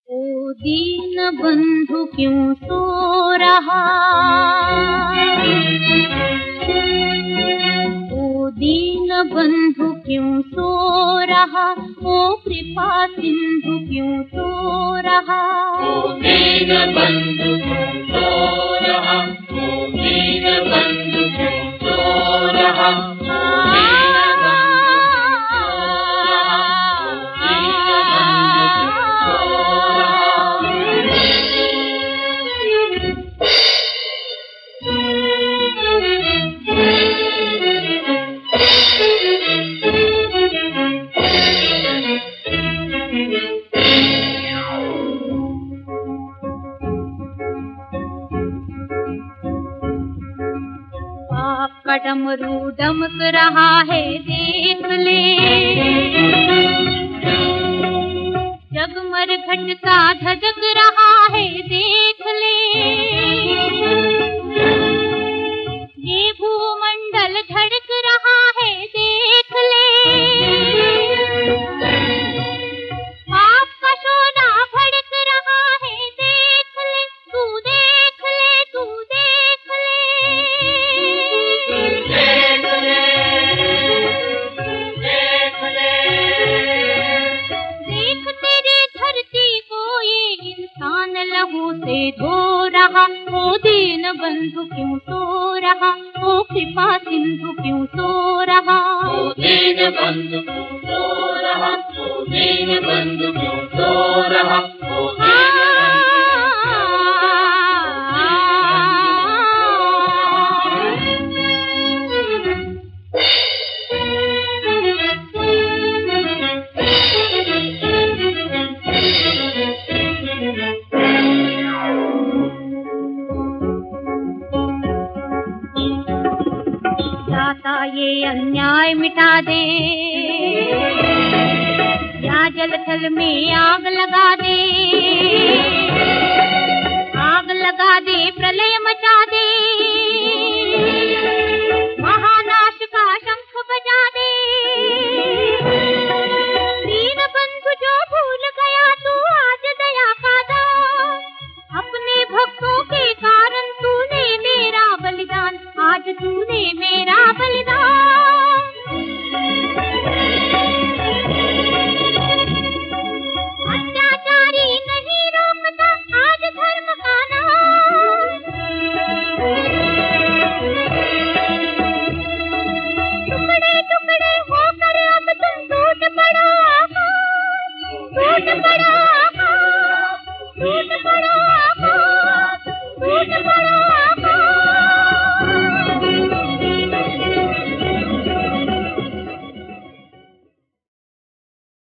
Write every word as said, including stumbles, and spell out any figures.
ओ दीन बंधु क्यों सो रहा, ओ दीन बंधु क्यों सो रहा, ओ कृपा सिंधु क्यों सो रहा। ओ दीन बंधु क्यों सो रहा, ओ दीन बंधु क्यों सो रहा। आपका डमरू दमक रहा है देख ले, जगमर घटता धधक रहा है देख ले, ये भूमंडल धड़क रहा है देख ले, आपका सोना भड़क रहा है देख ले, तू देख ले, तू देख ले, देख ले, देख तेरी धरती को ये इंसान लहू से धो रहा। ओ दीन बंधु क्यों सो रहा, ओ कृपा सिंधु क्यों सो रहा। ओ दीन बंधु क्यों सो रहा, ओ दीन बंधु क्यों सो रहा, ओ दाता ये अन्याय मिटा दे, या जल थल में आग लगा दे, आग लगा दे, प्रलय मचा दे।